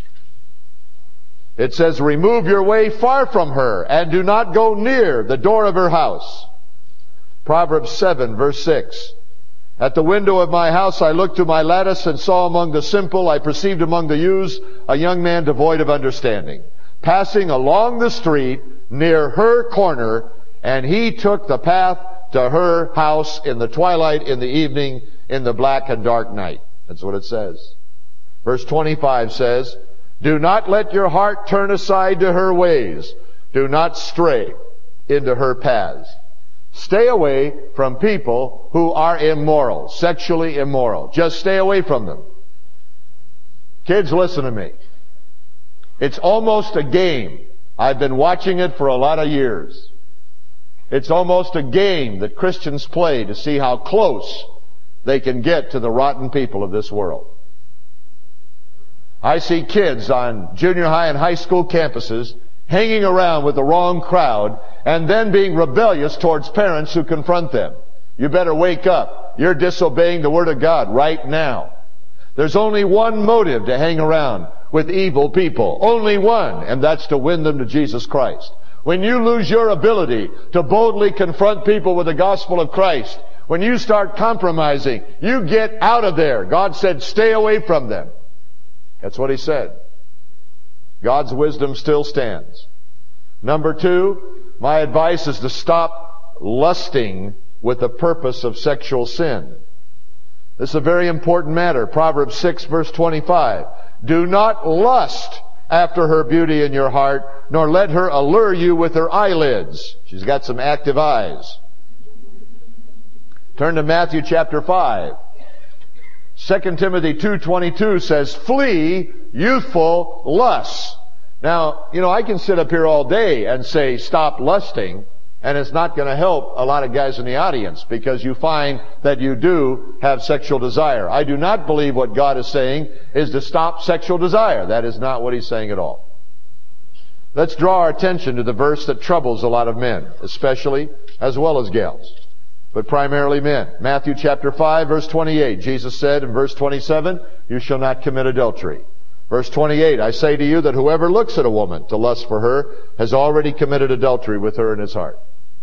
it says, remove your way far from her, and do not go near the door of her house. Proverbs seven, verse six, At the window of my house I looked to my lattice and saw among the simple, I perceived among the youths, a young man devoid of understanding, passing along the street near her corner, and he took the path to her house in the twilight, in the evening, in the black and dark night. That's what it says. Verse twenty-five says, do not let your heart turn aside to her ways. Do not stray into her paths. Stay away from people who are immoral, sexually immoral. Just stay away from them. Kids, listen to me. It's almost a game. I've been watching it for a lot of years. It's almost a game that Christians play to see how close they can get to the rotten people of this world. I see kids on junior high and high school campuses hanging around with the wrong crowd and then being rebellious towards parents who confront them. You better wake up. You're disobeying the Word of God right now. There's only one motive to hang around with evil people. Only one, and that's to win them to Jesus Christ. When you lose your ability to boldly confront people with the gospel of Christ, when you start compromising, you get out of there. God said, stay away from them. That's what He said. God's wisdom still stands. Number two, my advice is to stop lusting with the purpose of sexual sin. This is a very important matter. Proverbs six verse twenty-five. Do not lust after her beauty in your heart, nor let her allure you with her eyelids. She's got some active eyes. Turn to Matthew chapter five. Second Timothy two twenty-two says, flee youthful lusts. Now, you know, I can sit up here all day and say, stop lusting, and it's not going to help a lot of guys in the audience, because you find that you do have sexual desire. I do not believe what God is saying is to stop sexual desire. That is not what He's saying at all. Let's draw our attention to the verse that troubles a lot of men, especially as well as gals, but primarily men. Matthew chapter five verse twenty-eight. Jesus said in verse twenty-seven, you shall not commit adultery. Verse twenty-eight, I say to you that whoever looks at a woman to lust for her has already committed adultery with her in his heart.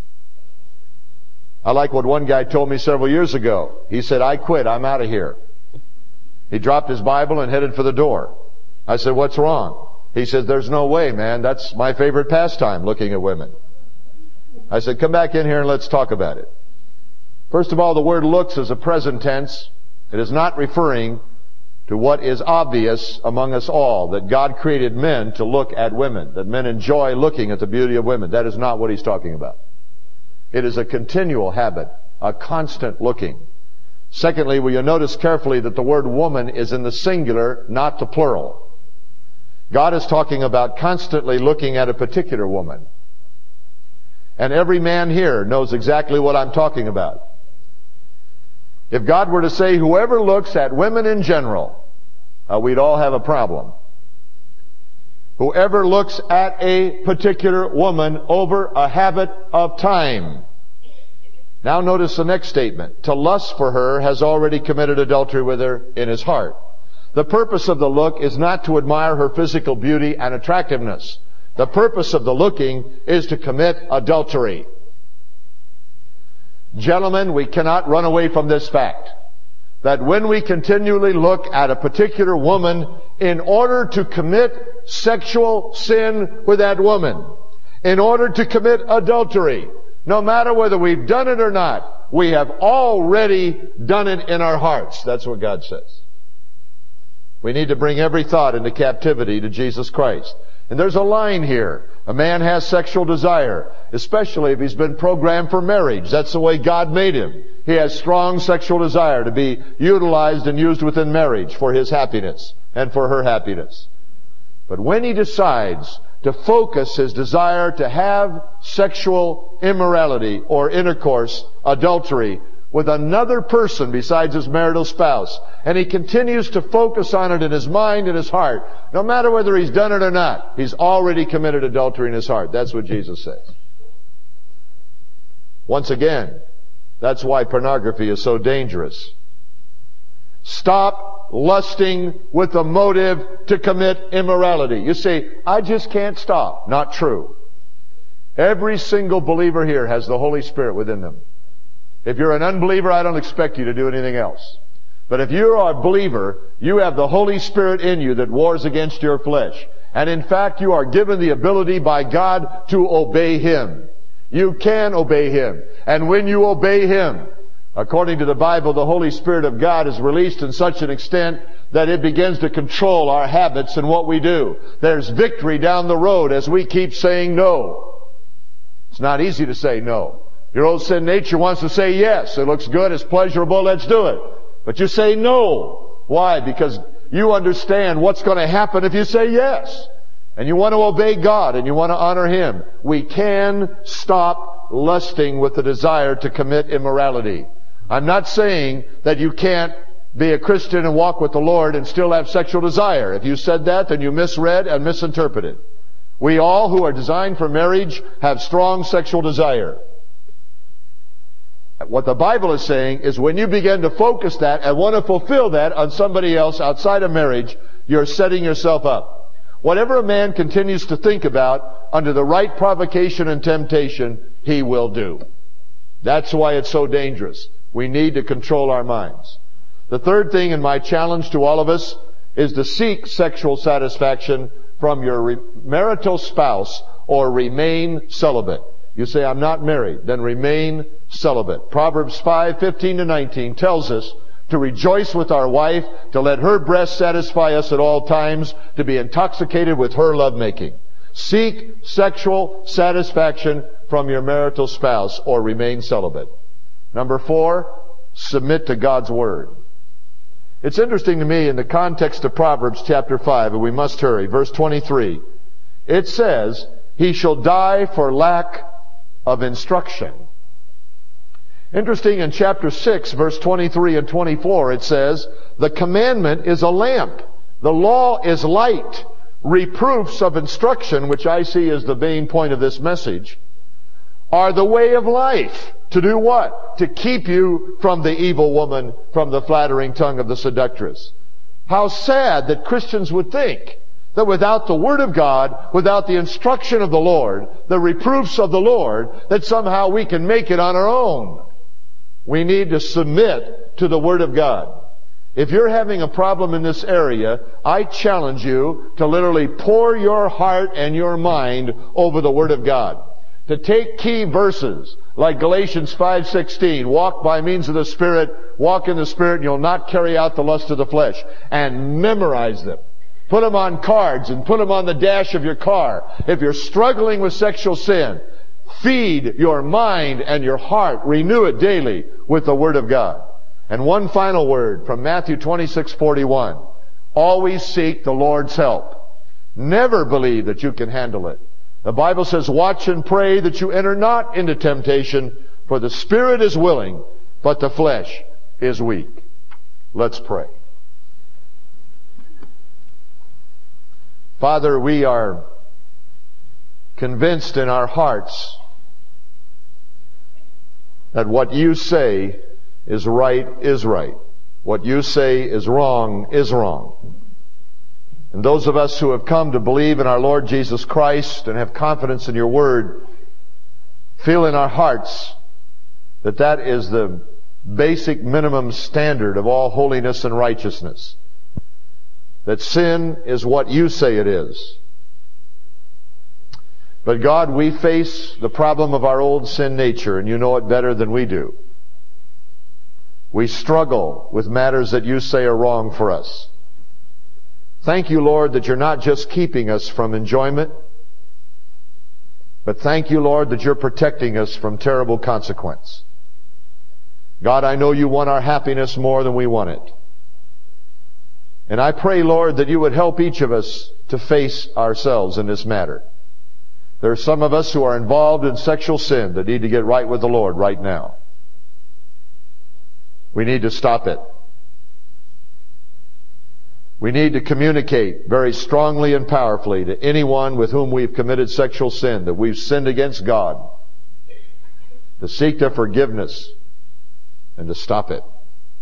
I like what one guy told me several years ago. He said, I quit, I'm out of here. He dropped his Bible and headed for the door. I said, what's wrong? He says, there's no way, man. That's my favorite pastime, looking at women. I said, come back in here and let's talk about it. First of all, the word looks is a present tense. It is not referring to what is obvious among us all, that God created men to look at women, that men enjoy looking at the beauty of women. That is not what He's talking about. It is a continual habit, a constant looking. Secondly, will you notice carefully that the word woman is in the singular, not the plural. God is talking about constantly looking at a particular woman. And every man here knows exactly what I'm talking about. If God were to say, whoever looks at women in general, uh, we'd all have a problem. Whoever looks at a particular woman over a habit of time. Now notice the next statement. To lust for her has already committed adultery with her in his heart. The purpose of the look is not to admire her physical beauty and attractiveness. The purpose of the looking is to commit adultery. Gentlemen, we cannot run away from this fact, that when we continually look at a particular woman in order to commit sexual sin with that woman, in order to commit adultery, no matter whether we've done it or not, we have already done it in our hearts. That's what God says. We need to bring every thought into captivity to Jesus Christ. And there's a line here. A man has sexual desire, especially if he's been programmed for marriage. That's the way God made him. He has strong sexual desire to be utilized and used within marriage for his happiness and for her happiness. But when he decides to focus his desire to have sexual immorality or intercourse, adultery, with another person besides his marital spouse, and he continues to focus on it in his mind and his heart, no matter whether he's done it or not, he's already committed adultery in his heart. That's what Jesus says. Once again, that's why pornography is so dangerous. Stop lusting with the motive to commit immorality. You say, I just can't stop. Not true. Every single believer here has the Holy Spirit within them. If you're an unbeliever, I don't expect you to do anything else. But if you're a believer, you have the Holy Spirit in you that wars against your flesh. And in fact, you are given the ability by God to obey Him. You can obey Him. And when you obey Him, according to the Bible, the Holy Spirit of God is released in such an extent that it begins to control our habits and what we do. There's victory down the road as we keep saying no. It's not easy to say no. Your old sin nature wants to say yes. It looks good, it's pleasurable, let's do it. But you say no. Why? Because you understand what's going to happen if you say yes. And you want to obey God and you want to honor Him. We can stop lusting with the desire to commit immorality. I'm not saying that you can't be a Christian and walk with the Lord and still have sexual desire. If you said that, then you misread and misinterpreted. We all who are designed for marriage have strong sexual desire. What the Bible is saying is when you begin to focus that and want to fulfill that on somebody else outside of marriage, you're setting yourself up. Whatever a man continues to think about under the right provocation and temptation, he will do. That's why it's so dangerous. We need to control our minds. The third thing in my challenge to all of us is to seek sexual satisfaction from your marital spouse or remain celibate. You say, I'm not married, then remain celibate. Proverbs five, fifteen to nineteen tells us to rejoice with our wife, to let her breast satisfy us at all times, to be intoxicated with her lovemaking. Seek sexual satisfaction from your marital spouse or remain celibate. Number four, submit to God's Word. It's interesting to me in the context of Proverbs chapter five, and we must hurry, verse twenty-three. It says, he shall die for lack of instruction. Interesting, in chapter six, verse twenty-three and twenty-four, it says, the commandment is a lamp. The law is light. Reproofs of instruction, which I see as the main point of this message, are the way of life. To do what? To keep you from the evil woman, from the flattering tongue of the seductress. How sad that Christians would think that without the Word of God, without the instruction of the Lord, the reproofs of the Lord, that somehow we can make it on our own. We need to submit to the Word of God. If you're having a problem in this area, I challenge you to literally pour your heart and your mind over the Word of God. To take key verses like Galatians five sixteen, walk by means of the Spirit, walk in the Spirit, and you'll not carry out the lust of the flesh, and memorize them. Put them on cards and put them on the dash of your car. If you're struggling with sexual sin, feed your mind and your heart, renew it daily with the Word of God. And one final word from Matthew twenty-six forty-one. Always seek the Lord's help. Never believe that you can handle it. The Bible says, watch and pray that you enter not into temptation, for the spirit is willing, but the flesh is weak. Let's pray. Father, we are convinced in our hearts that what you say is right is right. What you say is wrong is wrong. And those of us who have come to believe in our Lord Jesus Christ and have confidence in your Word feel in our hearts that that is the basic minimum standard of all holiness and righteousness. That sin is what you say it is. But God, we face the problem of our old sin nature, and you know it better than we do. We struggle with matters that you say are wrong for us. Thank you, Lord, that you're not just keeping us from enjoyment, but thank you, Lord, that you're protecting us from terrible consequence. God, I know you want our happiness more than we want it. And I pray, Lord, that you would help each of us to face ourselves in this matter. There are some of us who are involved in sexual sin that need to get right with the Lord right now. We need to stop it. We need to communicate very strongly and powerfully to anyone with whom we've committed sexual sin, that we've sinned against God, to seek their forgiveness and to stop it.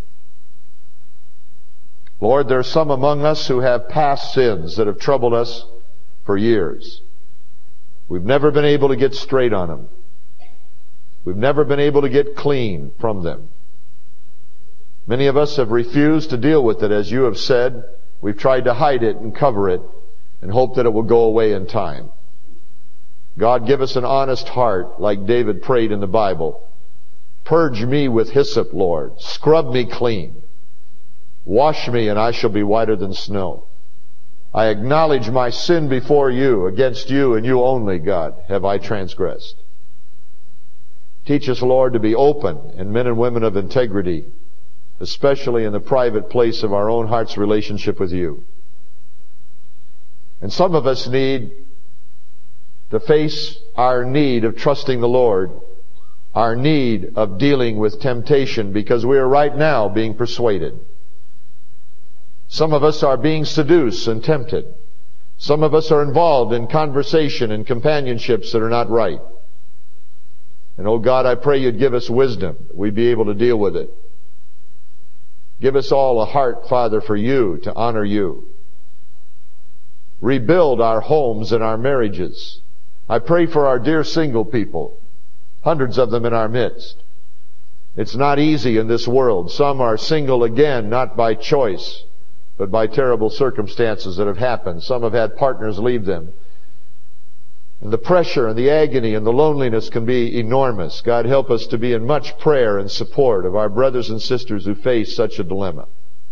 Lord, there are some among us who have past sins that have troubled us for years. We've never been able to get straight on them. We've never been able to get clean from them. Many of us have refused to deal with it, as you have said. We've tried to hide it and cover it and hope that it will go away in time. God, give us an honest heart like David prayed in the Bible. Purge me with hyssop, Lord. Scrub me clean. Wash me and I shall be whiter than snow. I acknowledge my sin before you. Against you and you only, God, have I transgressed. Teach us, Lord, to be open and men and women of integrity, especially in the private place of our own heart's relationship with you. And some of us need to face our need of trusting the Lord, our need of dealing with temptation, because we are right now being persuaded. Some of us are being seduced and tempted. Some of us are involved in conversation and companionships that are not right. And oh God, I pray you'd give us wisdom, that we'd be able to deal with it. Give us all a heart, Father, for you, to honor you. Rebuild our homes and our marriages. I pray for our dear single people, hundreds of them in our midst. It's not easy in this world. Some are single again, not by choice, but by terrible circumstances that have happened. Some have had partners leave them. And the pressure and the agony and the loneliness can be enormous. God, help us to be in much prayer and support of our brothers and sisters who face such a dilemma.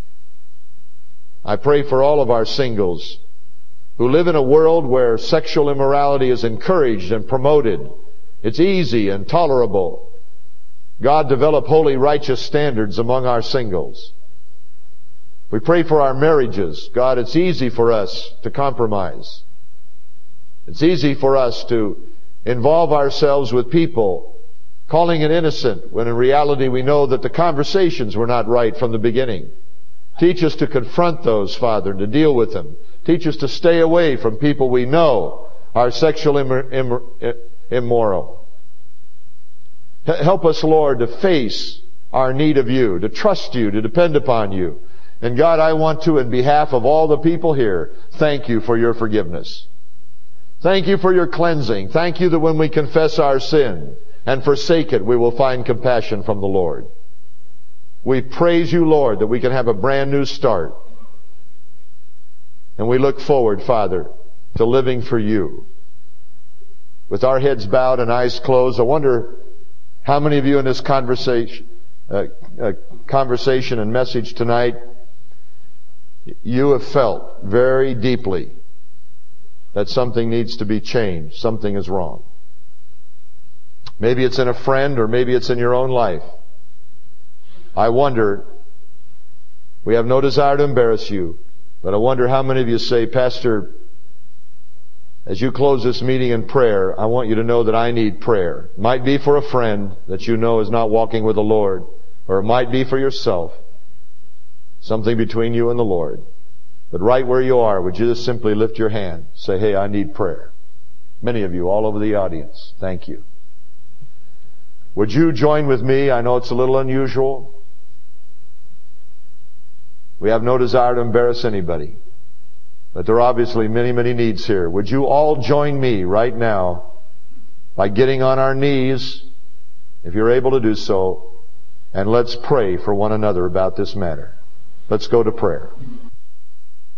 I pray for all of our singles who live in a world where sexual immorality is encouraged and promoted. It's easy and tolerable. God, develop holy, righteous standards among our singles. We pray for our marriages. God, it's easy for us to compromise. It's easy for us to involve ourselves with people, calling it innocent, when in reality we know that the conversations were not right from the beginning. Teach us to confront those, Father, and to deal with them. Teach us to stay away from people we know are sexually immor- immor- immoral. H- help us, Lord, to face our need of you, to trust you, to depend upon you. And God, I want to, in behalf of all the people here, thank you for your forgiveness. Thank you for your cleansing. Thank you that when we confess our sin and forsake it, we will find compassion from the Lord. We praise you, Lord, that we can have a brand new start. And we look forward, Father, to living for you. With our heads bowed and eyes closed, I wonder how many of you in this conversation, uh, uh, conversation and message tonight, you have felt very deeply that something needs to be changed. Something is wrong. Maybe it's in a friend or maybe it's in your own life. I wonder, we have no desire to embarrass you, but I wonder how many of you say, Pastor, as you close this meeting in prayer, I want you to know that I need prayer. It might be for a friend that you know is not walking with the Lord, or it might be for yourself. Something between you and the Lord. But right where you are, would you just simply lift your hand? Say, hey, I need prayer. Many of you all over the audience, thank you. Would you join with me? I know it's a little unusual. We have no desire to embarrass anybody. But there are obviously many, many needs here. Would you all join me right now by getting on our knees, if you're able to do so, and let's pray for one another about this matter. Let's go to prayer.